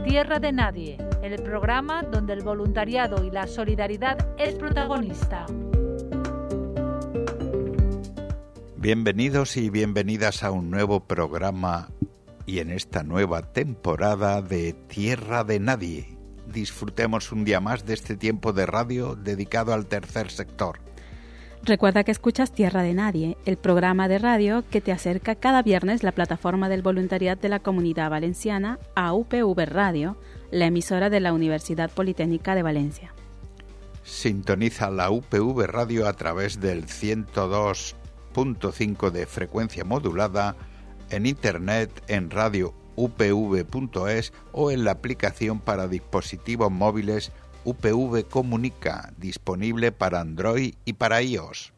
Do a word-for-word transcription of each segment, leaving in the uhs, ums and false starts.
Tierra de Nadie, el programa donde el voluntariado y la solidaridad es protagonista. Bienvenidos y bienvenidas a un nuevo programa y en esta nueva temporada de Tierra de Nadie. Disfrutemos un día más de este tiempo de radio dedicado al tercer sector. Recuerda que escuchas Tierra de Nadie, el programa de radio que te acerca cada viernes la plataforma del voluntariado de la Comunidad Valenciana a U P V Radio, la emisora de la Universidad Politécnica de Valencia. Sintoniza la U P V Radio a través del ciento dos punto cinco de frecuencia modulada, en internet en radio u p v punto es o en la aplicación para dispositivos móviles U P V Comunica, disponible para Android y para iOS.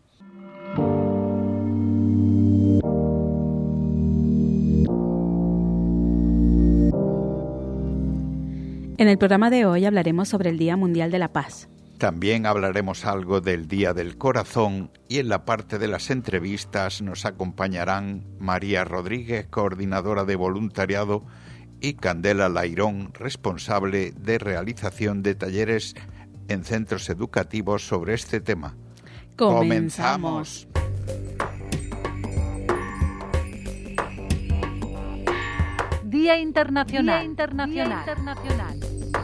En el programa de hoy hablaremos sobre el Día Mundial de la Paz. También hablaremos algo del Día del Corazón y en la parte de las entrevistas nos acompañarán María Rodríguez, coordinadora de voluntariado, y Candela Lairón, responsable de realización de talleres en centros educativos sobre este tema. ¡Comenzamos! Día Internacional. Día Internacional. Día Internacional.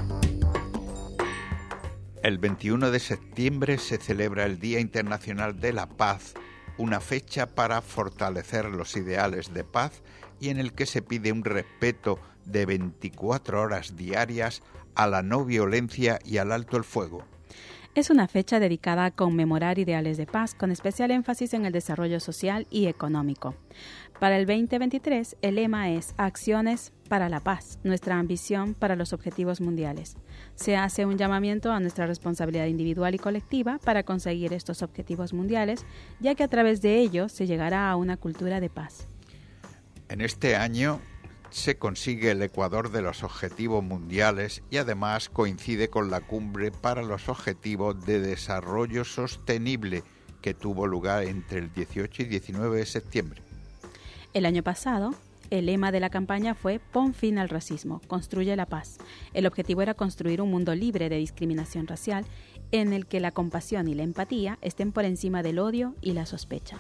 El veintiuno de septiembre se celebra el Día Internacional de la Paz, una fecha para fortalecer los ideales de paz y en el que se pide un respeto de veinticuatro horas diarias a la no violencia y al alto el fuego. Es una fecha dedicada a conmemorar ideales de paz, con especial énfasis en el desarrollo social y económico. Para el veinte veintitrés, el lema es Acciones para la Paz, nuestra ambición para los objetivos mundiales. Se hace un llamamiento a nuestra responsabilidad individual y colectiva para conseguir estos objetivos mundiales, ya que a través de ellos se llegará a una cultura de paz. En este año se consigue el Ecuador de los Objetivos Mundiales y además coincide con la Cumbre para los Objetivos de Desarrollo Sostenible que tuvo lugar entre el dieciocho y diecinueve de septiembre. El año pasado, el lema de la campaña fue Pon fin al racismo, construye la paz. El objetivo era construir un mundo libre de discriminación racial en el que la compasión y la empatía estén por encima del odio y la sospecha.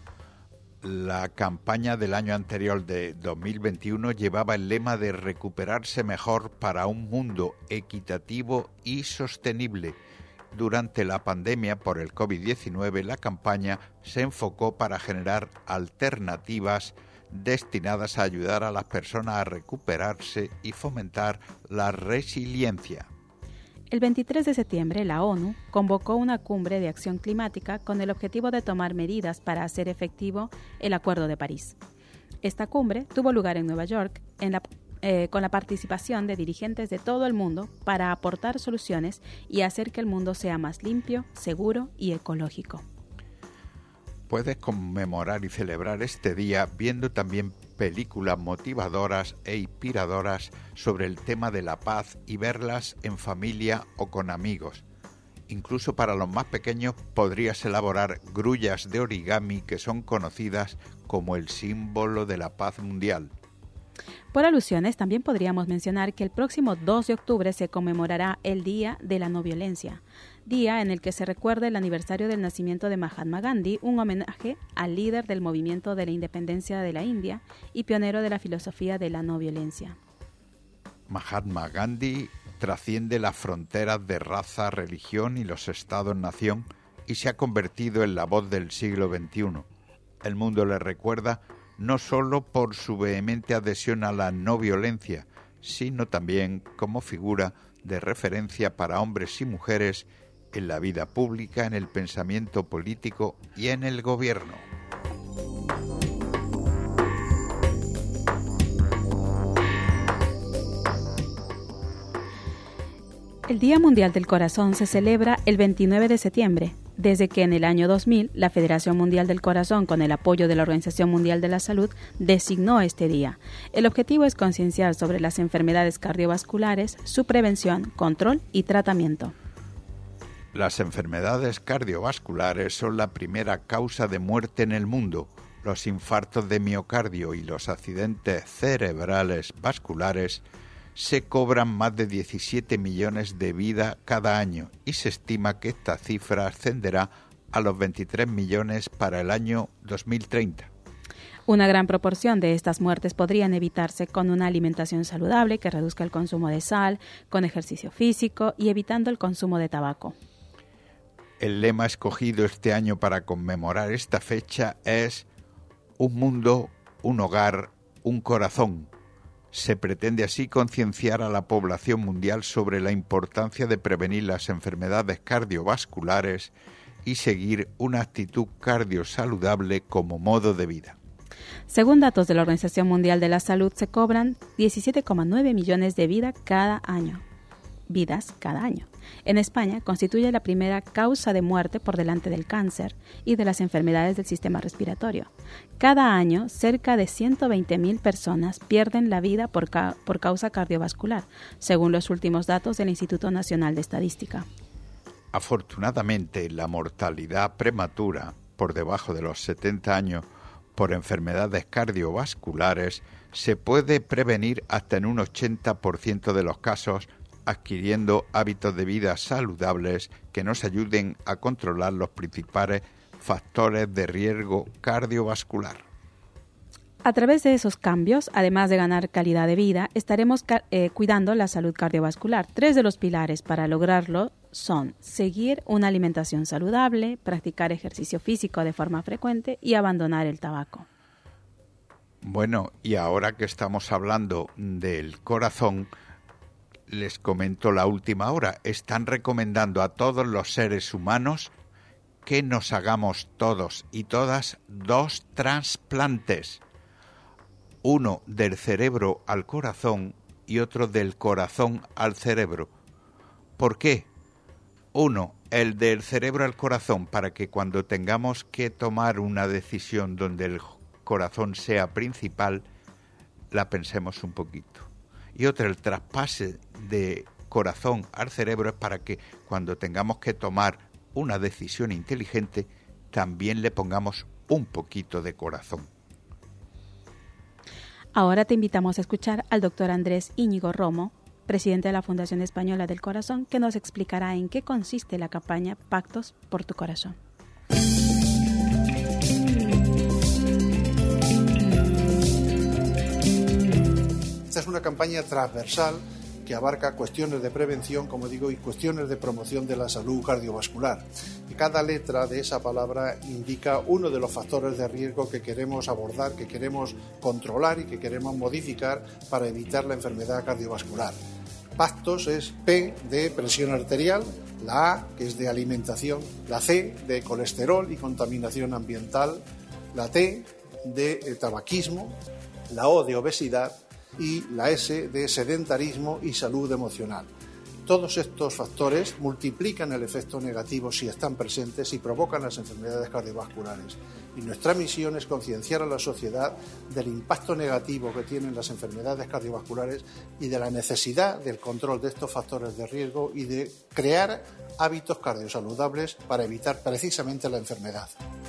La campaña del año anterior de dos mil veintiuno llevaba el lema de recuperarse mejor para un mundo equitativo y sostenible. Durante la pandemia por el covid diecinueve, la campaña se enfocó para generar alternativas destinadas a ayudar a las personas a recuperarse y fomentar la resiliencia. El veintitrés de septiembre, la ONU convocó una cumbre de acción climática con el objetivo de tomar medidas para hacer efectivo el Acuerdo de París. Esta cumbre tuvo lugar en Nueva York en la, eh, con la participación de dirigentes de todo el mundo para aportar soluciones y hacer que el mundo sea más limpio, seguro y ecológico. Puedes conmemorar y celebrar este día viendo también películas motivadoras e inspiradoras sobre el tema de la paz y verlas en familia o con amigos. Incluso para los más pequeños podrías elaborar grullas de origami que son conocidas como el símbolo de la paz mundial. Por alusiones, también podríamos mencionar que el próximo dos de octubre se conmemorará el Día de la No Violencia, día en el que se recuerda el aniversario del nacimiento de Mahatma Gandhi, un homenaje al líder del movimiento de la independencia de la India y pionero de la filosofía de la no violencia. Mahatma Gandhi trasciende las fronteras de raza, religión y los estados-nación y se ha convertido en la voz del siglo veintiuno. El mundo le recuerda no solo por su vehemente adhesión a la no violencia, sino también como figura de referencia para hombres y mujeres en la vida pública, en el pensamiento político y en el gobierno. El Día Mundial del Corazón se celebra el veintinueve de septiembre, desde que en el año dos mil la Federación Mundial del Corazón, con el apoyo de la Organización Mundial de la Salud, designó este día. El objetivo es concienciar sobre las enfermedades cardiovasculares, su prevención, control y tratamiento. Las enfermedades cardiovasculares son la primera causa de muerte en el mundo. Los infartos de miocardio y los accidentes cerebrales vasculares se cobran más de diecisiete millones de vidas cada año y se estima que esta cifra ascenderá a los veintitrés millones para el año dos mil treinta. Una gran proporción de estas muertes podrían evitarse con una alimentación saludable que reduzca el consumo de sal, con ejercicio físico y evitando el consumo de tabaco. El lema escogido este año para conmemorar esta fecha es Un mundo, un hogar, un corazón. Se pretende así concienciar a la población mundial sobre la importancia de prevenir las enfermedades cardiovasculares y seguir una actitud cardiosaludable como modo de vida. Según datos de la Organización Mundial de la Salud, se cobran diecisiete coma nueve millones de vidas cada año. Vidas cada año. En España constituye la primera causa de muerte por delante del cáncer y de las enfermedades del sistema respiratorio. Cada año, cerca de ciento veinte mil personas pierden la vida por, ca- por causa cardiovascular, según los últimos datos del Instituto Nacional de Estadística. Afortunadamente, la mortalidad prematura por debajo de los setenta años por enfermedades cardiovasculares se puede prevenir hasta en un ochenta por ciento de los casos adquiriendo hábitos de vida saludables que nos ayuden a controlar los principales factores de riesgo cardiovascular. A través de esos cambios, además de ganar calidad de vida, estaremos eh, cuidando la salud cardiovascular. Tres de los pilares para lograrlo son seguir una alimentación saludable, practicar ejercicio físico de forma frecuente y abandonar el tabaco. Bueno, y ahora que estamos hablando del corazón, les comento la última hora. Están recomendando a todos los seres humanos que nos hagamos todos y todas dos trasplantes. Uno del cerebro al corazón y otro del corazón al cerebro. ¿Por qué? Uno, el del cerebro al corazón, para que cuando tengamos que tomar una decisión donde el corazón sea principal, la pensemos un poquito. Y otro, el traspase de corazón al cerebro, es para que cuando tengamos que tomar una decisión inteligente, también le pongamos un poquito de corazón. Ahora te invitamos a escuchar al doctor Andrés Íñigo Romo, presidente de la Fundación Española del Corazón, que nos explicará en qué consiste la campaña Pactos por tu Corazón. Esta es una campaña transversal que abarca cuestiones de prevención, como digo, y cuestiones de promoción de la salud cardiovascular. Y cada letra de esa palabra indica uno de los factores de riesgo que queremos abordar, que queremos controlar y que queremos modificar para evitar la enfermedad cardiovascular. Pactos es P de presión arterial, la A, que es de alimentación, la C de colesterol y contaminación ambiental, la T de tabaquismo, la O de obesidad y la S de sedentarismo y salud emocional. Todos estos factores multiplican el efecto negativo si están presentes y provocan las enfermedades cardiovasculares. Y nuestra misión es concienciar a la sociedad del impacto negativo que tienen las enfermedades cardiovasculares y de la necesidad del control de estos factores de riesgo y de crear hábitos cardiosaludables para evitar precisamente la enfermedad.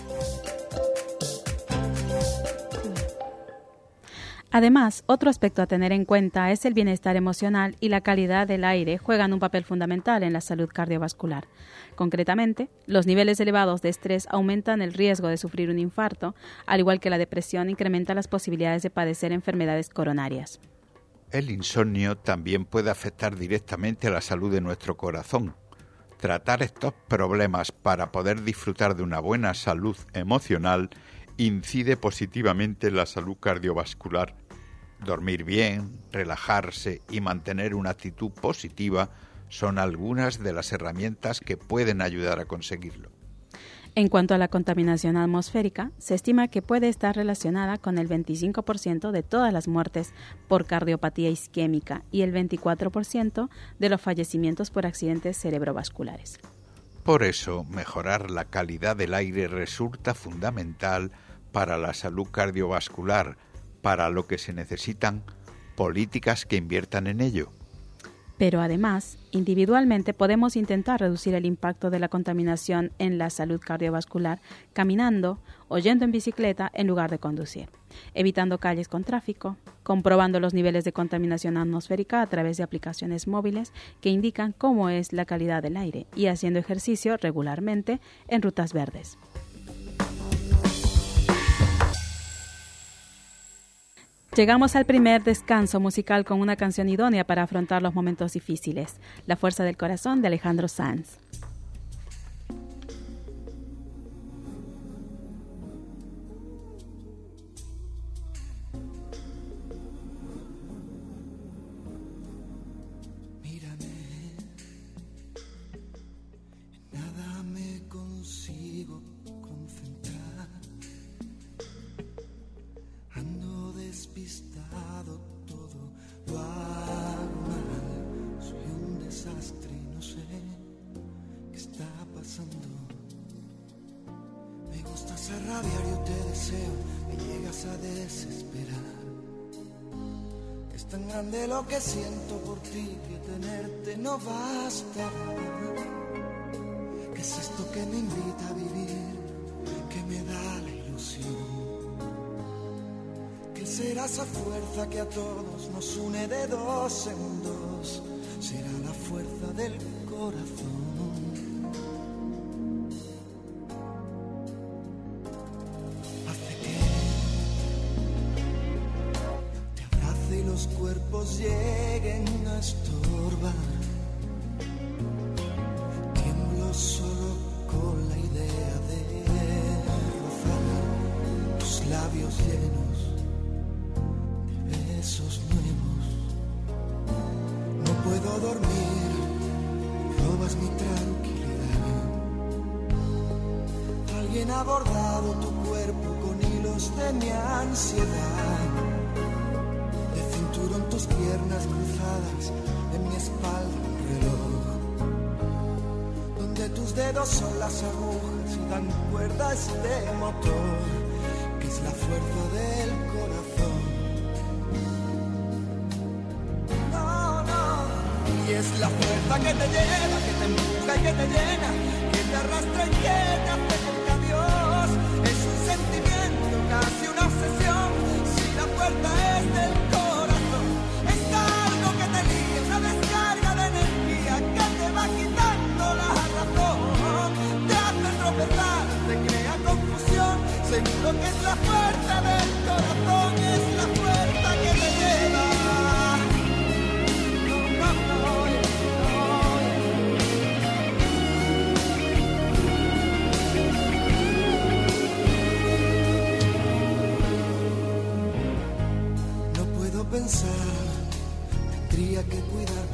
Además, otro aspecto a tener en cuenta es el bienestar emocional y la calidad del aire juegan un papel fundamental en la salud cardiovascular. Concretamente, los niveles elevados de estrés aumentan el riesgo de sufrir un infarto, al igual que la depresión incrementa las posibilidades de padecer enfermedades coronarias. El insomnio también puede afectar directamente a la salud de nuestro corazón. Tratar estos problemas para poder disfrutar de una buena salud emocional incide positivamente en la salud cardiovascular. Dormir bien, relajarse y mantener una actitud positiva son algunas de las herramientas que pueden ayudar a conseguirlo. En cuanto a la contaminación atmosférica, se estima que puede estar relacionada con el veinticinco por ciento de todas las muertes por cardiopatía isquémica y el veinticuatro por ciento de los fallecimientos por accidentes cerebrovasculares. Por eso, mejorar la calidad del aire resulta fundamental para la salud cardiovascular, para lo que se necesitan políticas que inviertan en ello. Pero además, individualmente podemos intentar reducir el impacto de la contaminación en la salud cardiovascular caminando o yendo en bicicleta en lugar de conducir, evitando calles con tráfico, comprobando los niveles de contaminación atmosférica a través de aplicaciones móviles que indican cómo es la calidad del aire y haciendo ejercicio regularmente en rutas verdes. Llegamos al primer descanso musical con una canción idónea para afrontar los momentos difíciles, La fuerza del corazón de Alejandro Sanz. Mírame, nada me consigo concentrar. Ando despistado, todo lo hago mal. Soy un desastre y no sé qué está pasando. Me gustas a rabiar, yo te deseo, me llegas a desesperar. Es tan grande lo que siento por ti que tenerte no basta. ¿Qué es esto que me invita a vivir, que me da la ilusión? ¿Qué será esa fuerza que a todos nos une de dos en dos? Será la fuerza del corazón. Hace que te abrace y los cuerpos lleguen a estorbar. Tiemblo solo con la idea de rozar tus labios llenos besos nuevos. No puedo dormir, robas mi tranquilidad. Alguien ha bordado tu cuerpo con hilos de mi ansiedad. De cinturón tus piernas cruzadas, en mi espalda un reloj, donde tus dedos son las agujas y dan cuerda a este motor, que es la fuerza del corazón. Es la fuerza que te lleva, que te empuja y que te llena, que te arrastra y que te hace cerca a Dios. Es un sentimiento, casi una obsesión, si la fuerza es del corazón. Es algo que te liga, una descarga de energía que te va quitando la razón. Te hace tropezar, te crea confusión, seguro que es la fuerza del corazón. Es la fuerza que te lleva. Pensar, tendría que cuidarme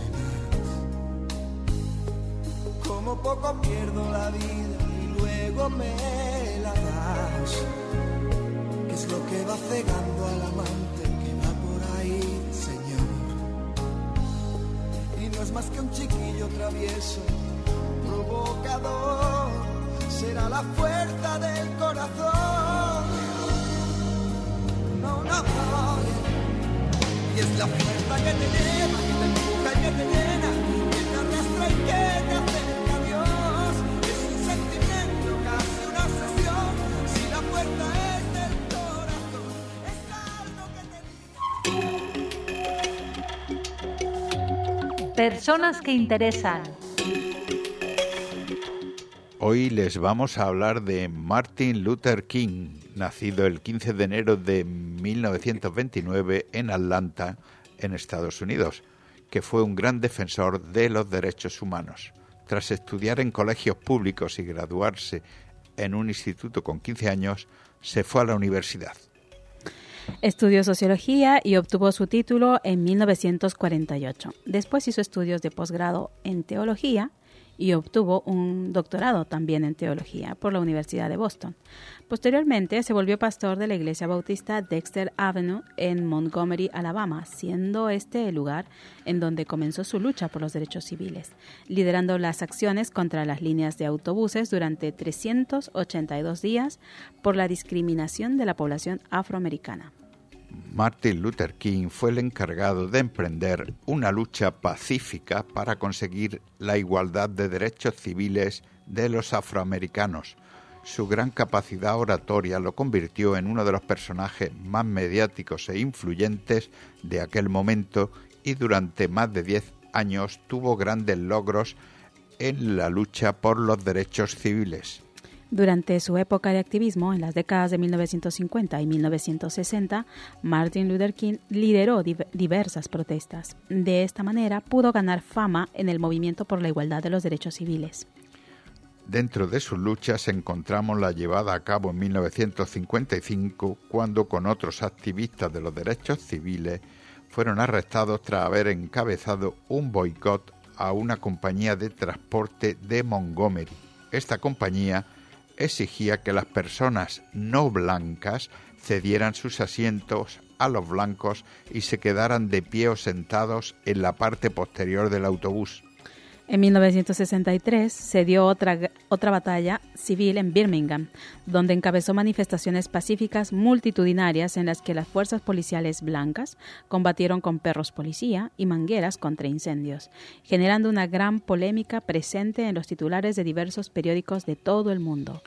más. Como poco pierdo la vida y luego me la das. ¿Qué es lo que va cegando al amante que va por ahí, Señor? Y no es más que un chiquillo travieso, provocador. Será la fuerza del corazón. No, no, no. Y es la fuerza que te lleva, que te empuja y que te llena, que te arrastra y que te acerca a Dios. Es un sentimiento, casi una obsesión, si la fuerza es del corazón, es algo que te... Personas que interesan. Hoy les vamos a hablar de Martin Luther King, nacido el quince de enero de mil novecientos veintinueve en Atlanta, en Estados Unidos, que fue un gran defensor de los derechos humanos. Tras estudiar en colegios públicos y graduarse en un instituto con quince años, se fue a la universidad. Estudió sociología y obtuvo su título en mil novecientos cuarenta y ocho. Después hizo estudios de posgrado en teología y obtuvo un doctorado también en teología por la Universidad de Boston. Posteriormente se volvió pastor de la Iglesia Bautista Dexter Avenue en Montgomery, Alabama, siendo este el lugar en donde comenzó su lucha por los derechos civiles, liderando las acciones contra las líneas de autobuses durante trescientos ochenta y dos días por la discriminación de la población afroamericana. Martin Luther King fue el encargado de emprender una lucha pacífica para conseguir la igualdad de derechos civiles de los afroamericanos. Su gran capacidad oratoria lo convirtió en uno de los personajes más mediáticos e influyentes de aquel momento y durante más de diez años tuvo grandes logros en la lucha por los derechos civiles. Durante su época de activismo, en las décadas de mil novecientos cincuenta y mil novecientos sesenta, Martin Luther King lideró div- diversas protestas. De esta manera, pudo ganar fama en el movimiento por la igualdad de los derechos civiles. Dentro de sus luchas encontramos la llevada a cabo en mil novecientos cincuenta y cinco, cuando con otros activistas de los derechos civiles fueron arrestados tras haber encabezado un boicot a una compañía de transporte de Montgomery. Esta compañía exigía que las personas no blancas cedieran sus asientos a los blancos y se quedaran de pie o sentados en la parte posterior del autobús. En mil novecientos sesenta y tres se dio otra, otra batalla civil en Birmingham, donde encabezó manifestaciones pacíficas multitudinarias en las que las fuerzas policiales blancas combatieron con perros policía y mangueras contra incendios, generando una gran polémica presente en los titulares de diversos periódicos de todo el mundo.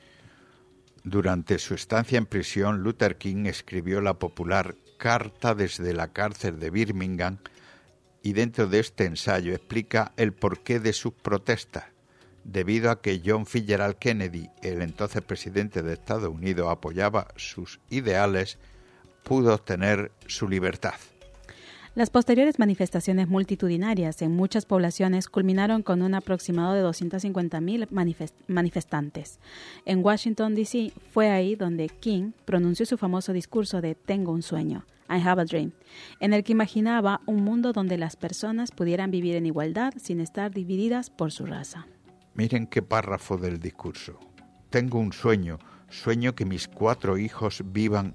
Durante su estancia en prisión, Luther King escribió la popular Carta desde la cárcel de Birmingham, y dentro de este ensayo explica el porqué de sus protestas. Debido a que John Fitzgerald Kennedy, el entonces presidente de Estados Unidos, apoyaba sus ideales, pudo obtener su libertad. Las posteriores manifestaciones multitudinarias en muchas poblaciones culminaron con un aproximado de doscientos cincuenta mil manifest- manifestantes. En Washington, D C fue ahí donde King pronunció su famoso discurso de Tengo un sueño, I have a dream, en el que imaginaba un mundo donde las personas pudieran vivir en igualdad sin estar divididas por su raza. Miren qué párrafo del discurso. Tengo un sueño, sueño que mis cuatro hijos vivan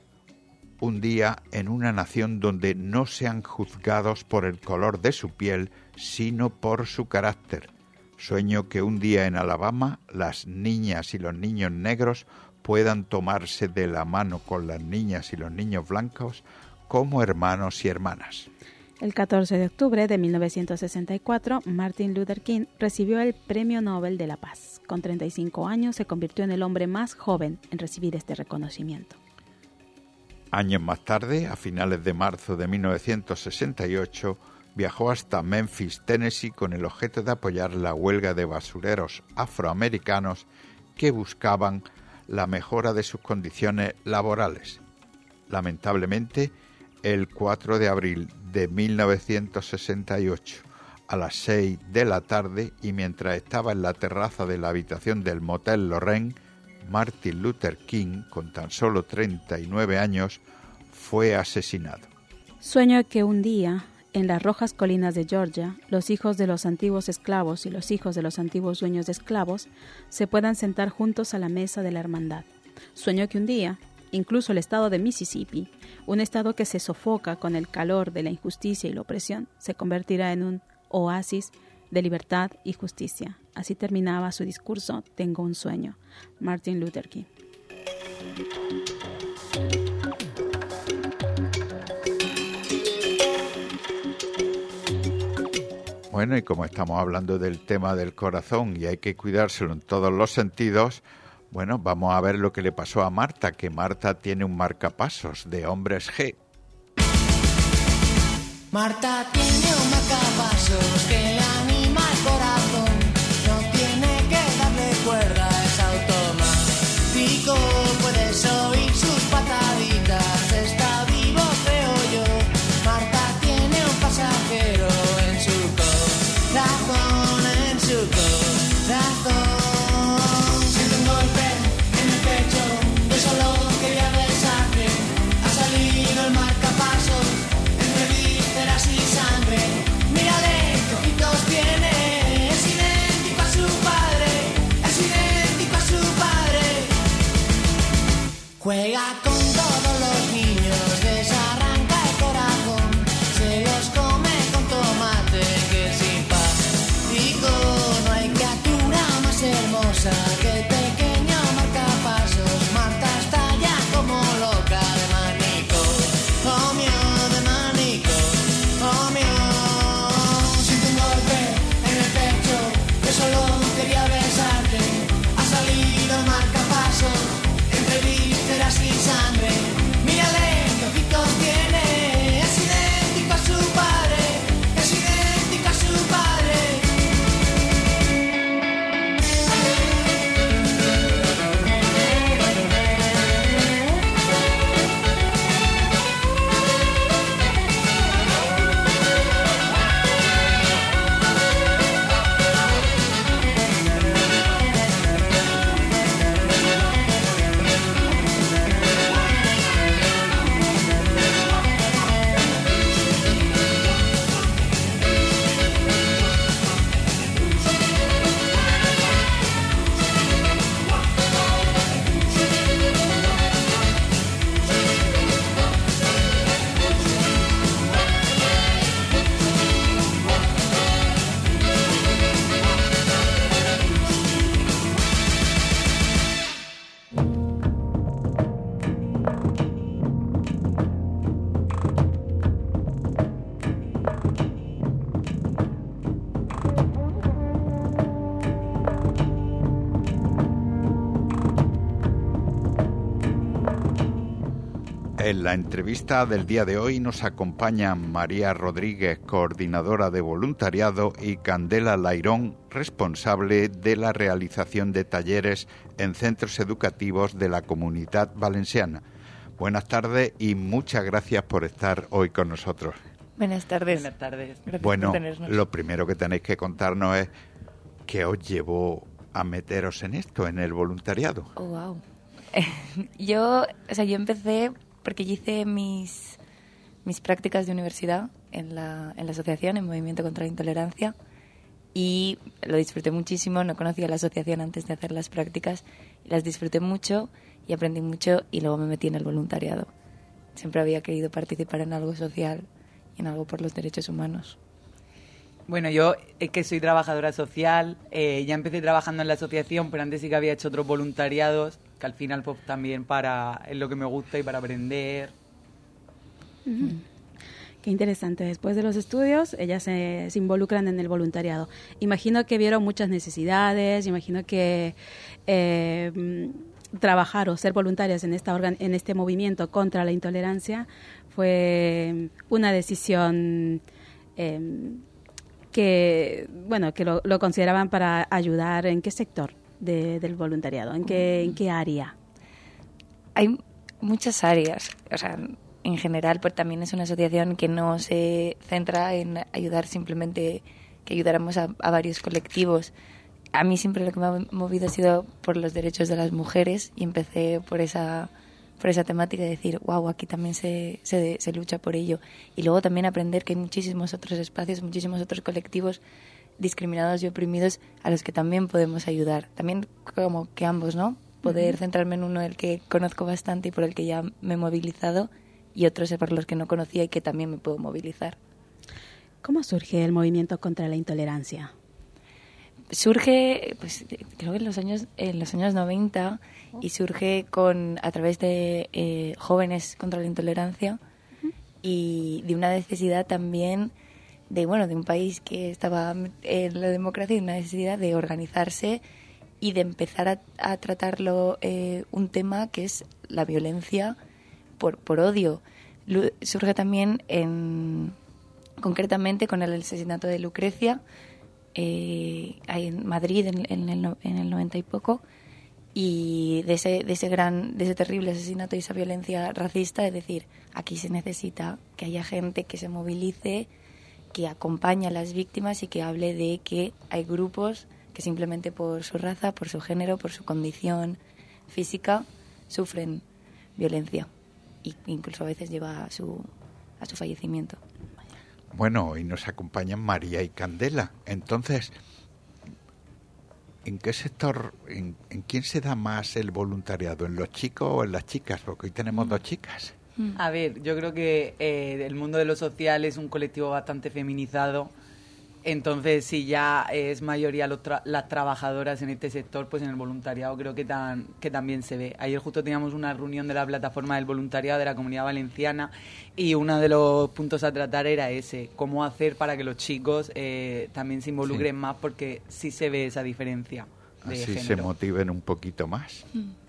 un día en una nación donde no sean juzgados por el color de su piel, sino por su carácter. Sueño que un día en Alabama las niñas y los niños negros puedan tomarse de la mano con las niñas y los niños blancos como hermanos y hermanas. El catorce de octubre de mil novecientos sesenta y cuatro, Martin Luther King recibió el Premio Nobel de la Paz. Con treinta y cinco años se convirtió en el hombre más joven en recibir este reconocimiento. Años más tarde, a finales de marzo de mil novecientos sesenta y ocho, viajó hasta Memphis, Tennessee, con el objeto de apoyar la huelga de basureros afroamericanos que buscaban la mejora de sus condiciones laborales. Lamentablemente, el cuatro de abril de mil novecientos sesenta y ocho, a las seis de la tarde, y mientras estaba en la terraza de la habitación del Motel Lorraine, Martin Luther King, con tan solo treinta y nueve años, fue asesinado. Sueño que un día, en las rojas colinas de Georgia, los hijos de los antiguos esclavos y los hijos de los antiguos dueños de esclavos se puedan sentar juntos a la mesa de la hermandad. Sueño que un día, incluso el estado de Mississippi, un estado que se sofoca con el calor de la injusticia y la opresión, se convertirá en un oasis de libertad y justicia. Así terminaba su discurso Tengo un sueño, Martin Luther King. Bueno, y como estamos hablando del tema del corazón y hay que cuidárselo en todos los sentidos, bueno, vamos a ver lo que le pasó a Marta, que Marta tiene un marcapasos de Hombres G. Marta tiene un marcapasos que le anima el corazón, no tiene que darle cuerda, es automático, puedes oír sus pataditas, está vivo creo yo. Marta tiene un pasajero en su corazón, en su corazón. Siento un golpe en el pecho, yo solo quería besarte, ha salido el marcapasos entre vísceras y sangre. Mírale qué ojitos tiene, es idéntico a su padre, es idéntico a su padre. Juega con todos los niños, desarranca el corazón, se los come con tomate, que simpático. No hay criatura más hermosa que el pequeño marcapasos. Marta está ya como loca de manico, En la entrevista del día de hoy nos acompañan María Rodríguez, coordinadora de voluntariado, y Candela Lairón, responsable de la realización de talleres en centros educativos de la Comunidad Valenciana. Buenas tardes y muchas gracias por estar hoy con nosotros. Buenas tardes. Buenas tardes. Gracias bueno, por tenernos. Lo primero que tenéis que contarnos es qué os llevó a meteros en esto, en el voluntariado. Oh, wow. yo, o sea, yo empecé porque yo hice mis, mis prácticas de universidad en la, en la asociación, en Movimiento contra la Intolerancia, y lo disfruté muchísimo. No conocía la asociación antes de hacer las prácticas, y las disfruté mucho y aprendí mucho, y luego me metí en el voluntariado. Siempre había querido participar en algo social y en algo por los derechos humanos. Bueno, yo es que soy trabajadora social, eh, ya empecé trabajando en la asociación, pero antes sí que había hecho otros voluntariados, que al final pues también para es lo que me gusta y para aprender. Mm. Qué interesante. Después de los estudios, ellas se, se involucran en el voluntariado. Imagino que vieron muchas necesidades, imagino que eh, trabajar o ser voluntarias en, esta organ- en este movimiento contra la intolerancia fue una decisión eh, que, bueno, que lo, lo consideraban para ayudar. ¿En qué sector de, del voluntariado? ¿En qué, ¿En qué área? Hay muchas áreas, o sea, en general, pues también es una asociación que no se centra en ayudar simplemente que ayudáramos a, a varios colectivos. A mí siempre lo que me ha movido ha sido por los derechos de las mujeres, y empecé por esa por esa temática de decir, wow, aquí también se, se, se lucha por ello. Y luego también aprender que hay muchísimos otros espacios, muchísimos otros colectivos discriminados y oprimidos a los que también podemos ayudar. También como que ambos, ¿no? Poder uh-huh. centrarme en uno del que conozco bastante y por el que ya me he movilizado, y otros por los que no conocía y que también me puedo movilizar. ¿Cómo surge el movimiento contra la intolerancia? Surge, pues creo que en los años en los años noventa, y surge con a través de eh, jóvenes contra la intolerancia, uh-huh. y de una necesidad también de bueno de un país que estaba en la democracia, y una necesidad de organizarse y de empezar a, a tratarlo eh, un tema que es la violencia por por odio. Lu- surge también en concretamente con el asesinato de Lucrecia. Eh, hay en Madrid en, en, el, en el noventa y poco, y de ese, de ese gran, de ese terrible asesinato y esa violencia racista, es decir, aquí se necesita que haya gente que se movilice, que acompañe a las víctimas y que hable de que hay grupos que simplemente por su raza, por su género, por su condición física sufren violencia, e incluso a veces lleva a su, a su fallecimiento. Bueno, hoy nos acompañan María y Candela. Entonces, ¿en qué sector, en, en quién se da más el voluntariado? ¿En los chicos o en las chicas? Porque hoy tenemos dos chicas. A ver, yo creo que eh, el mundo de lo social es un colectivo bastante feminizado. Entonces, si ya es mayoría los tra- las trabajadoras en este sector, pues en el voluntariado creo que, tan, que también se ve. Ayer justo teníamos una reunión de la plataforma del voluntariado de la Comunidad Valenciana, y uno de los puntos a tratar era ese, cómo hacer para que los chicos eh, también se involucren sí. más, porque sí se ve esa diferencia de Así género. se motiven un poquito más.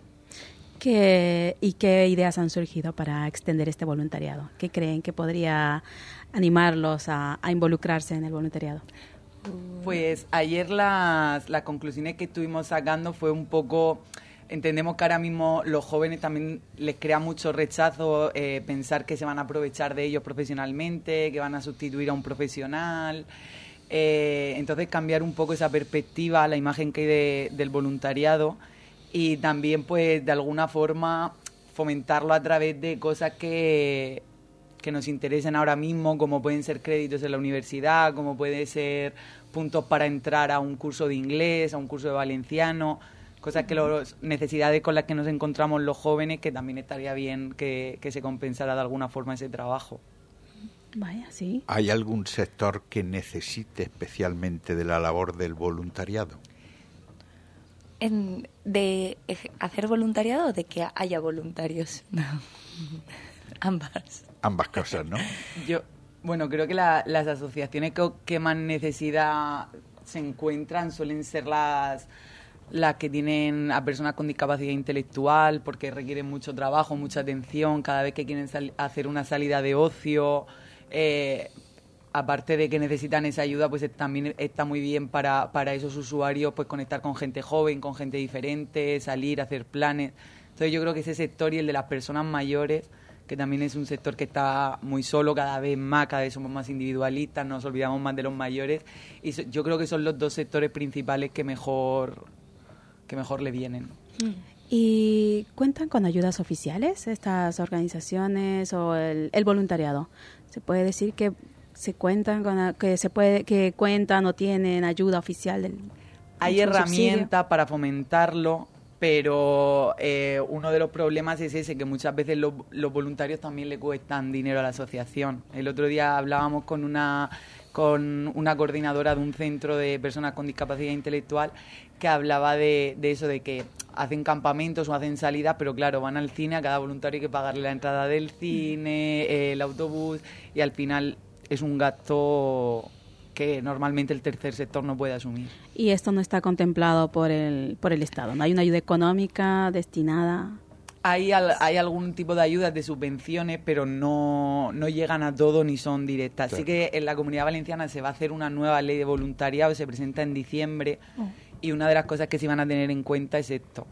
¿Qué, ¿Y qué ideas han surgido para extender este voluntariado? ¿Qué creen que podría animarlos a, a involucrarse en el voluntariado? Pues ayer las, las conclusiones que estuvimos sacando fue un poco... Entendemos que ahora mismo los jóvenes también les crea mucho rechazo eh, pensar que se van a aprovechar de ellos profesionalmente, que van a sustituir a un profesional. Eh, entonces cambiar un poco esa perspectiva, la imagen que hay de, del voluntariado, y también pues de alguna forma fomentarlo a través de cosas que, que nos interesen ahora mismo, como pueden ser créditos en la universidad, como puede ser puntos para entrar a un curso de inglés, a un curso de valenciano, cosas que las necesidades con las que nos encontramos los jóvenes, que también estaría bien que, que se compensara de alguna forma ese trabajo. Vaya, sí. ¿Hay algún sector que necesite especialmente de la labor del voluntariado? En, ¿De hacer voluntariado o de que haya voluntarios? No. Ambas. Ambas cosas, ¿no? Yo, bueno, creo que la, las asociaciones que, que más necesidad se encuentran suelen ser las las que tienen a personas con discapacidad intelectual, porque requieren mucho trabajo, mucha atención, cada vez que quieren sal- hacer una salida de ocio, eh, aparte de que necesitan esa ayuda, pues también está muy bien para, para esos usuarios, pues conectar con gente joven, con gente diferente, salir, hacer planes. Entonces yo creo que ese sector y el de las personas mayores, que también es un sector que está muy solo cada vez más, cada vez somos más individualistas, nos olvidamos más de los mayores, y so- yo creo que son los dos sectores principales que mejor... que mejor le vienen. ¿Y cuentan con ayudas oficiales estas organizaciones o el, el voluntariado? ¿Se puede decir que se cuentan con que se puede que cuentan o tienen ayuda oficial del Hay del herramientas subsidio? para fomentarlo, pero eh, uno de los problemas es ese, que muchas veces los, los voluntarios también le cuestan dinero a la asociación. El otro día hablábamos con una con una coordinadora de un centro de personas con discapacidad intelectual que hablaba de, de eso, de que hacen campamentos o hacen salidas, pero claro, van al cine, a cada voluntario hay que pagarle la entrada del cine, el autobús, y al final es un gasto que normalmente el tercer sector no puede asumir. Y esto no está contemplado por el por el Estado, ¿no? Hay una ayuda económica destinada. Hay, al- hay algún tipo de ayudas, de subvenciones, pero no, no llegan a todo ni son directas. Claro. Así que en la Comunidad Valenciana se va a hacer una nueva ley de voluntariado, se presenta en diciembre, y una de las cosas que se van a tener en cuenta es esto.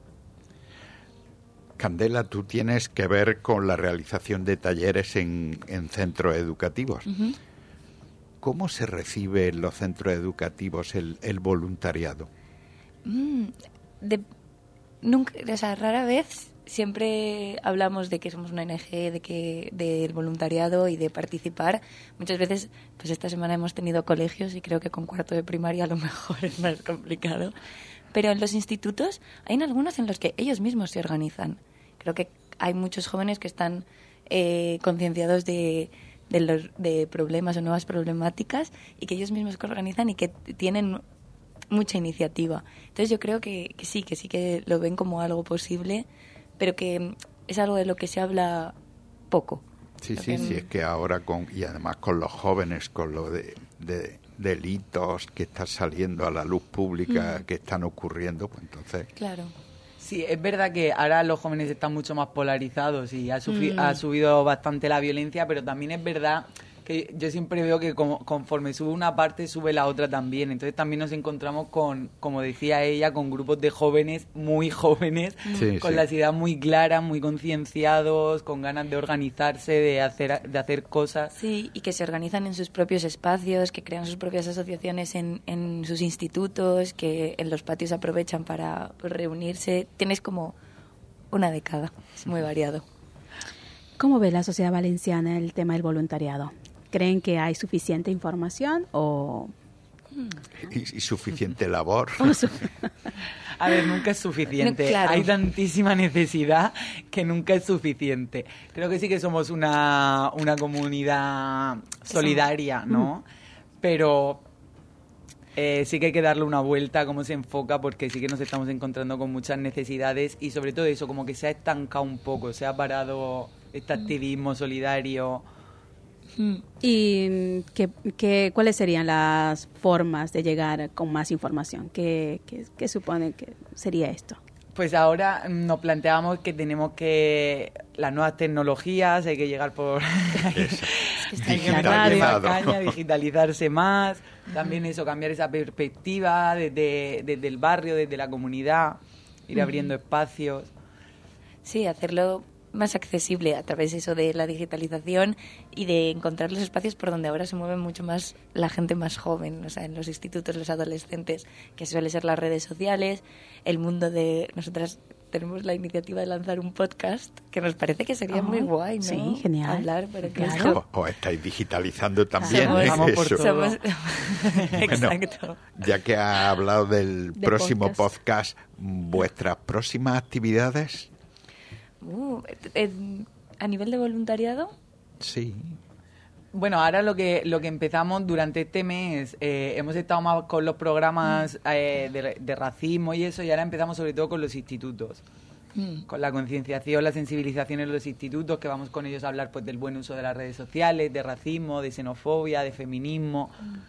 Candela, tú tienes que ver con la realización de talleres en, en centros educativos. Ujú. ¿Cómo se recibe en los centros educativos el, el voluntariado? Mm, de, nunca, o sea, rara vez siempre hablamos de que somos una O N G, de que del voluntariado y de participar. Muchas veces, pues esta semana hemos tenido colegios y creo que con cuarto de primaria a lo mejor es más complicado. Pero en los institutos hay en algunos en los que ellos mismos se organizan. Creo que hay muchos jóvenes que están eh, concienciados de, de, los, de problemas o nuevas problemáticas y que ellos mismos se organizan y que tienen mucha iniciativa. Entonces yo creo que, que sí, que sí que lo ven como algo posible, pero que es algo de lo que se habla poco. Sí, Creo sí, que- sí, es que ahora, con y además con los jóvenes, con lo de, de delitos que están saliendo a la luz pública, Mm. que están ocurriendo, pues entonces... Claro. Sí, es verdad que ahora los jóvenes están mucho más polarizados y ha, sufri- Mm. ha subido bastante la violencia, pero también es verdad que yo siempre veo que como- conforme sube una parte, sube la otra también. Entonces también nos encontramos con, como decía ella, con grupos de jóvenes, muy jóvenes, Sí, con sí. las ideas muy claras, muy concienciados, con ganas de organizarse, de hacer, de hacer cosas. Sí, y que se organizan en sus propios espacios, que crean sus propias asociaciones en, en sus institutos, que en los patios aprovechan para pues, reunirse. Tienes como una década, es muy variado. ¿Cómo ve la sociedad valenciana el tema del voluntariado? ¿Creen que hay suficiente información o...? Y, y suficiente labor. A ver, nunca es suficiente. No, claro. Hay tantísima necesidad que nunca es suficiente. Creo que sí que somos una, una comunidad solidaria, ¿no? Pero eh, sí que hay que darle una vuelta a cómo se enfoca, porque sí que nos estamos encontrando con muchas necesidades y sobre todo eso, como que se ha estancado un poco, se ha parado este activismo solidario. ¿Y qué, qué- cuáles serían las formas de llegar con más información? ¿Qué, qué, qué supone que sería esto? Pues ahora mm, nos planteamos que tenemos que las nuevas tecnologías, hay que llegar por Eso. hay que meterle más Digitalizado. caña, digitalizarse más, también eso, cambiar esa perspectiva desde, desde el barrio, desde la comunidad, ir abriendo espacios. Sí, hacerlo más accesible a través de eso de la digitalización y de encontrar los espacios por donde ahora se mueve mucho más la gente más joven, o sea, en los institutos, los adolescentes, que suele ser las redes sociales, el mundo de... Nosotras tenemos la iniciativa de lanzar un podcast que nos parece que sería Oh, muy guay, ¿no? sí, genial. Hablar, pero que Claro. esto- O, o estáis digitalizando también. Somos- ¿eh? Vamos por Eso. todo. somos... Bueno, Exacto. ya que ha hablado del De próximo podcast. podcast, ¿vuestras próximas actividades? Uh, eh, a nivel de voluntariado, Sí. Bueno, ahora lo que lo que empezamos durante este mes, eh, hemos estado más con los programas eh, de, de racismo y eso, y ahora empezamos sobre todo con los institutos. mm, Con la concienciación, la sensibilización en los institutos, que vamos con ellos a hablar pues del buen uso de las redes sociales, de racismo, de xenofobia, de feminismo.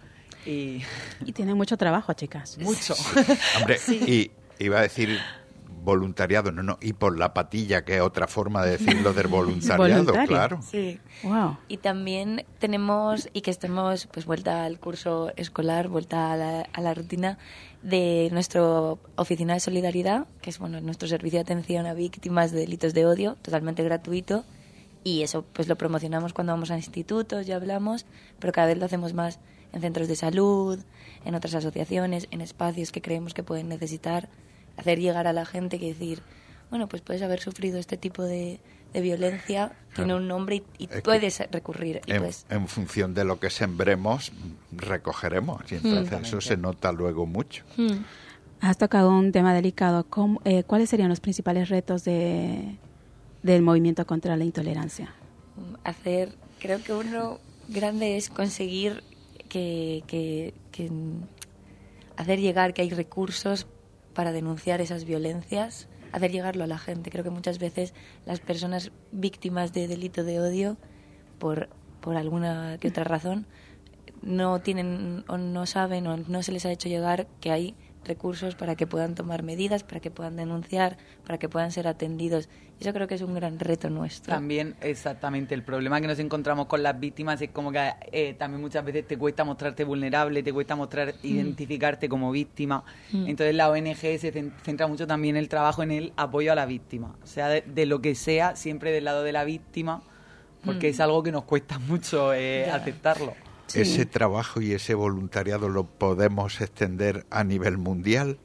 Y, y tienen mucho trabajo, chicas. Mucho. Hombre, Sí. y iba a decir voluntariado, no, no, y por la patilla, que es otra forma de decirlo del voluntariado, Voluntario. claro. Sí. Wow. Y también tenemos, y que estemos pues vuelta al curso escolar, vuelta a la, a la rutina de nuestra oficina de solidaridad, que es bueno nuestro servicio de atención a víctimas de delitos de odio, totalmente gratuito. Y eso pues lo promocionamos cuando vamos a institutos, ya hablamos, pero cada vez lo hacemos más en centros de salud, en otras asociaciones, en espacios que creemos que pueden necesitar, hacer llegar a la gente que decir, bueno, pues puedes haber sufrido este tipo de, de violencia, Claro. tiene un nombre y, y Es puedes recurrir. Y En, pues, en función de lo que sembremos, recogeremos. Y entonces eso se nota luego mucho. hmm, Has tocado un tema delicado. ¿Cómo, eh, ¿Cuáles serían los principales retos de, del movimiento contra la intolerancia? hacer, creo que uno grande es conseguir que, que, que hacer llegar que hay recursos para denunciar esas violencias, hacer llegarlo a la gente. Creo que muchas veces las personas víctimas de delito de odio, por, por alguna que otra razón, no tienen o no saben o no se les ha hecho llegar que hay recursos para que puedan tomar medidas, para que puedan denunciar, para que puedan ser atendidos. Eso creo que es un gran reto nuestro. También, exactamente, el problema que nos encontramos con las víctimas es como que eh, también muchas veces te cuesta mostrarte vulnerable, te cuesta mostrar, mm. identificarte como víctima. Mm. Entonces la O N G se centra mucho también el trabajo en el apoyo a la víctima, o sea, de, de lo que sea, siempre del lado de la víctima, porque mm. es algo que nos cuesta mucho eh, aceptarlo. Sí. ¿Ese trabajo y ese voluntariado lo podemos extender a nivel mundial?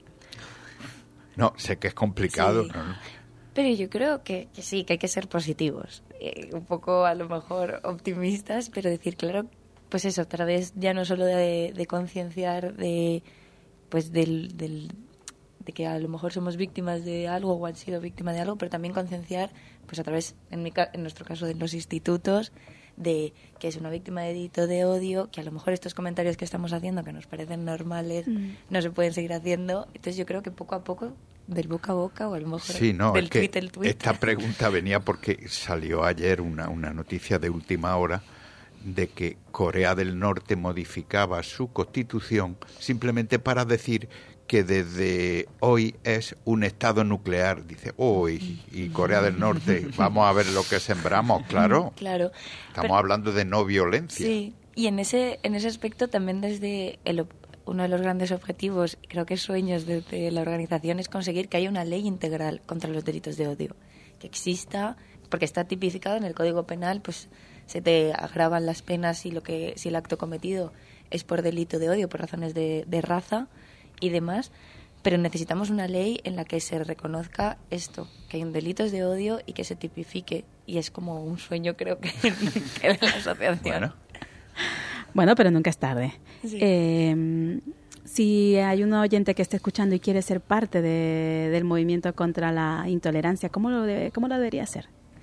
No, sé que es complicado. Sí. ¿no? Pero yo creo que, que sí, que hay que ser positivos. Eh, un poco, a lo mejor, optimistas, pero decir, claro, pues eso, a través ya no solo de, de concienciar de, pues del, del, de que a lo mejor somos víctimas de algo o han sido víctimas de algo, pero también concienciar, pues a través, en, mi, en nuestro caso, de los institutos, de que es una víctima de delito de odio, que a lo mejor estos comentarios que estamos haciendo, que nos parecen normales, mm. no se pueden seguir haciendo. Entonces yo creo que poco a poco, del boca a boca, o a lo mejor sí, no, del es que tweet al tweet. Esta pregunta venía porque salió ayer una, una noticia de última hora de que Corea del Norte modificaba su constitución simplemente para decir que desde hoy es un estado nuclear. Dice, hoy, oh, y Corea del Norte, vamos a ver lo que sembramos, claro. Claro. Estamos pero, hablando de no violencia. Sí, y en ese, en ese aspecto también desde el, uno de los grandes objetivos, creo que sueños de, de la organización, es conseguir que haya una ley integral contra los delitos de odio, que exista, porque está tipificado en el Código Penal, pues se te agravan las penas si, lo que, si el acto cometido es por delito de odio, por razones de, de raza y demás, pero necesitamos una ley en la que se reconozca esto, que hay un delitos de odio y que se tipifique, y es como un sueño, creo que, que de la asociación. Bueno. bueno, pero nunca es tarde. Sí. Eh, si hay un oyente que esté escuchando y quiere ser parte de, del movimiento contra la intolerancia, ¿cómo lo, debe, cómo lo debería hacer?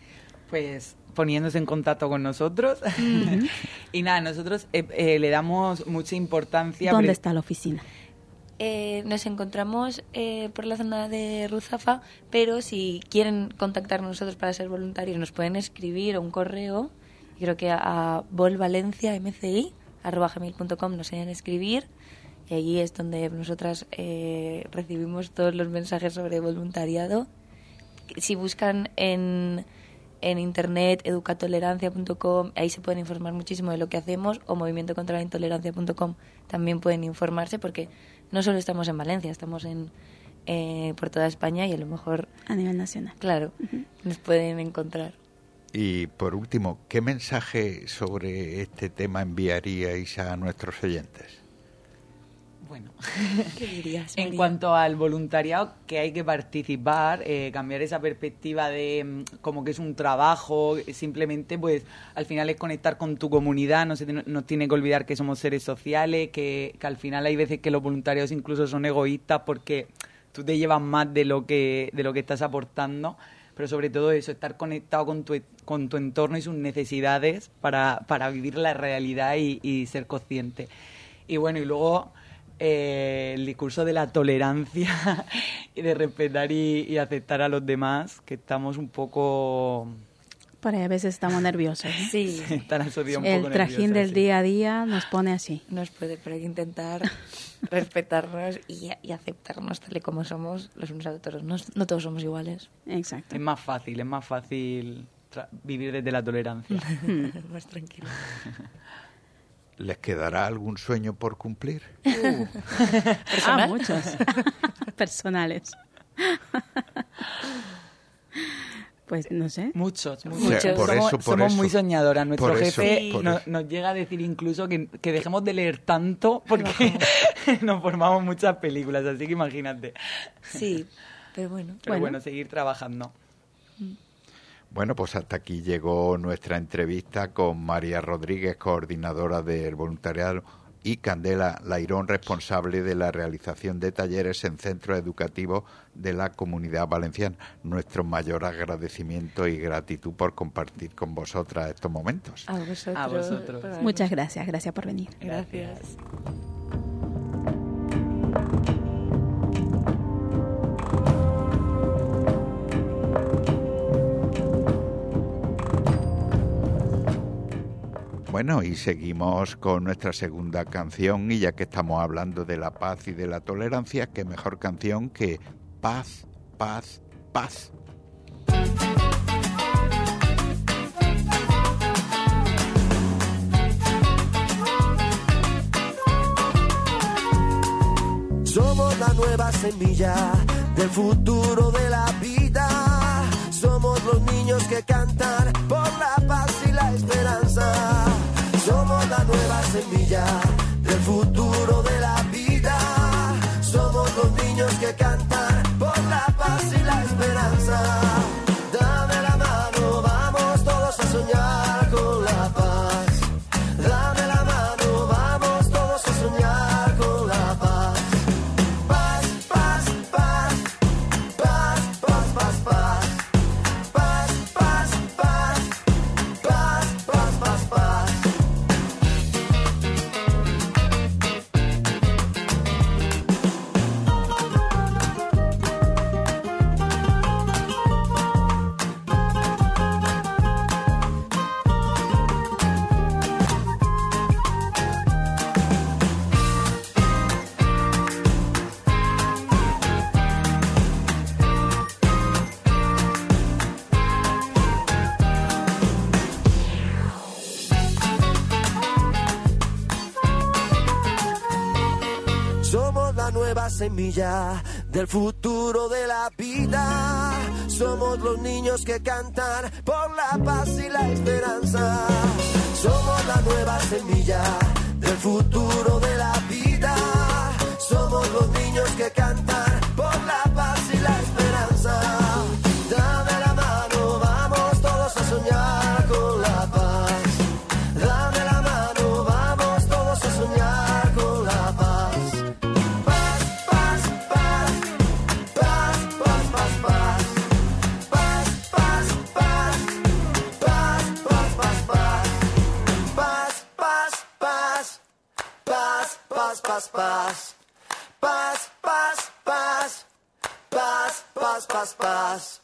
Pues poniéndose en contacto con nosotros. Uh-huh. Y nada, nosotros eh, eh, le damos mucha importancia. ¿Dónde pre- está la oficina? Eh, nos encontramos eh, por la zona de Ruzafa, pero si quieren contactar con nosotros para ser voluntarios nos pueden escribir un correo, creo que a, a volvalenciamci arroba gmail punto com nos pueden escribir, y allí es donde nosotras eh, recibimos todos los mensajes sobre voluntariado. Si buscan en, en internet educatolerancia punto com, ahí se pueden informar muchísimo de lo que hacemos, o movimiento contra la intolerancia punto com también pueden informarse, porque no solo estamos en Valencia, estamos en eh, por toda España, y a lo mejor a nivel nacional. Claro, uh-huh. nos pueden encontrar. Y por último, ¿qué mensaje sobre este tema enviaríais a nuestros oyentes? Bueno, ¿qué dirías, en cuanto al voluntariado, que hay que participar, eh, cambiar esa perspectiva de mm, como que es un trabajo, simplemente pues al final es conectar con tu comunidad, no se no, no tiene que olvidar que somos seres sociales, que, que al final hay veces que los voluntarios incluso son egoístas porque tú te llevas más de lo que de lo que estás aportando, pero sobre todo eso, estar conectado con tu con tu entorno y sus necesidades para, para vivir la realidad y, y ser consciente. Y bueno, y luego Eh, el discurso de la tolerancia y de respetar y, y aceptar a los demás, que estamos un poco pero a veces estamos nerviosos. ¿eh? Sí. Están asociados un El poco trajín nerviosas, del sí. día a día nos pone así. Nos puede, pero hay que intentar respetarnos y, y aceptarnos tal y como somos los unos a los otros. No, no todos somos iguales. Exacto. Es más fácil, es más fácil tra- vivir desde la tolerancia. Más tranquilo. ¿Les quedará algún sueño por cumplir? Ah, ¿Personal? muchos. Personales. Pues no sé. Muchos, muchos. Muchos. Por somos eso, por somos eso. muy soñadoras. Nuestro Por eso, jefe por no- eso. nos llega a decir incluso que, que dejemos de leer tanto porque nos formamos muchas películas, así que imagínate. Sí, pero bueno. Pero Bueno. bueno, seguir trabajando. Bueno, pues hasta aquí llegó nuestra entrevista con María Rodríguez, coordinadora del voluntariado, y Candela Lairón, responsable de la realización de talleres en centros educativos de la Comunidad Valenciana. Nuestro mayor agradecimiento y gratitud por compartir con vosotras estos momentos. A vosotros. A vosotros. por Muchas gracias. Gracias por venir. Gracias. Bueno, y seguimos con nuestra segunda canción, y ya que estamos hablando de la paz y de la tolerancia, qué mejor canción que Paz, Paz, Paz. Somos la nueva semilla del futuro de la vida. Somos los niños que cantan por la paz y la esperanza. Somos la nueva semilla del futuro de la vida. Somos los niños que cantan por la paz y la esperanza. Dame la mano, vamos todos a soñar con la paz. Dame la mano, vamos todos a soñar con la paz. Paz, paz, paz, paz, paz, paz, paz. Paz, paz, paz, paz, paz, paz, paz. Somos la nueva semilla del futuro de la vida. Somos los niños que cantan por la paz y la esperanza. Somos la nueva semilla del futuro de la vida. Somos los niños que cantan por la paz y la esperanza. Dame la mano, vamos todos a soñar con la paz. Dame la mano, vamos todos a soñar con la paz. Paz, paz, paz, paz, paz, paz, paz. Paz, paz, paz, paz, paz, paz, paz. Paz, paz, paz, paz, paz, paz, paz. Paz, paz, paz, paz, paz, paz, paz.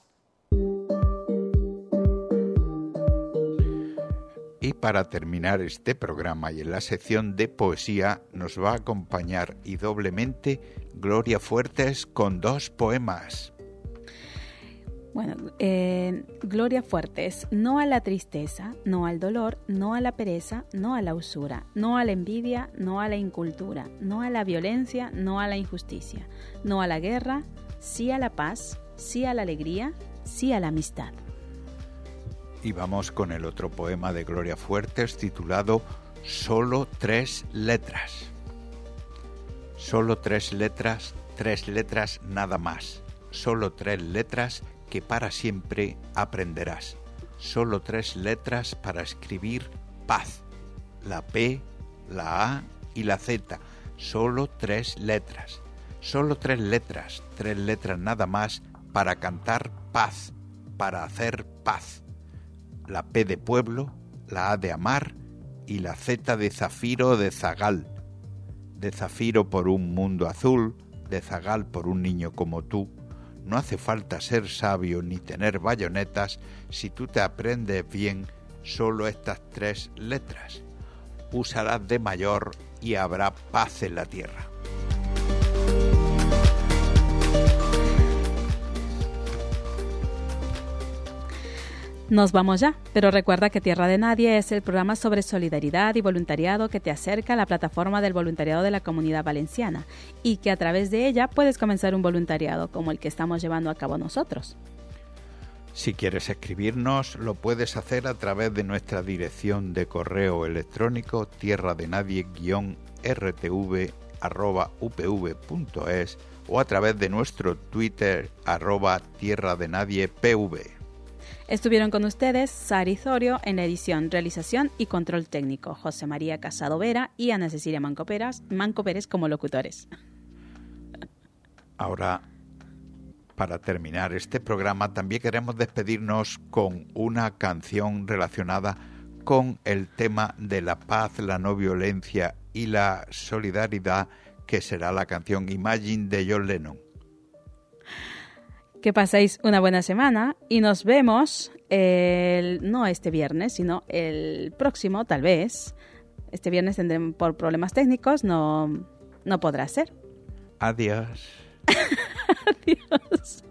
Y para terminar este programa y en la sección de poesía nos va a acompañar y doblemente Gloria Fuertes con dos poemas. Bueno, eh, Gloria Fuertes, no a la tristeza, no al dolor, no a la pereza, no a la usura, no a la envidia, no a la incultura, no a la violencia, no a la injusticia, no a la guerra, sí a la paz, sí a la alegría, sí a la amistad. Y vamos con el otro poema de Gloria Fuertes titulado Solo tres letras. Solo tres letras, tres letras nada más. Solo tres letras que para siempre aprenderás. Solo tres letras para escribir paz. La P, la A y la Z. Solo tres letras. Solo tres letras, tres letras nada más para cantar paz, para hacer paz. La P de pueblo, la A de amar y la Z de zafiro o de zagal. De zafiro por un mundo azul, de zagal por un niño como tú. no hace falta ser sabio ni tener bayonetas si tú te aprendes bien solo estas tres letras. Úsalas de mayor y habrá paz en la tierra. Nos vamos ya, pero recuerda que Tierra de Nadie es el programa sobre solidaridad y voluntariado que te acerca a la plataforma del voluntariado de la Comunidad Valenciana y que a través de ella puedes comenzar un voluntariado como el que estamos llevando a cabo nosotros. Si quieres escribirnos, lo puedes hacer a través de nuestra dirección de correo electrónico tierradenadie guión r t v arroba u p v punto es o a través de nuestro Twitter arroba tierradenadiepv. Estuvieron con ustedes Sari Zorio en la edición, realización y control técnico, José María Casado Vera y Ana Cecilia Manco Pérez, Manco Pérez como locutores. Ahora, para terminar este programa, también queremos despedirnos con una canción relacionada con el tema de la paz, la no violencia y la solidaridad, que será la canción Imagine de John Lennon. Que paséis una buena semana y nos vemos el, no este viernes, sino el próximo, tal vez. Este viernes tendremos, por problemas técnicos, no, no podrá ser. Adiós. Adiós.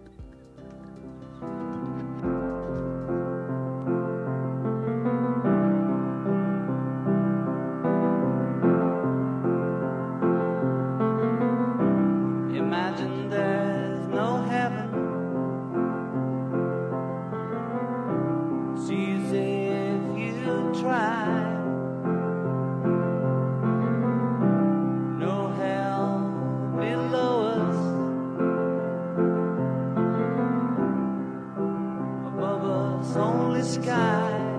Imagine there's no heaven. It's easy if you try. No hell below us. Above us only sky.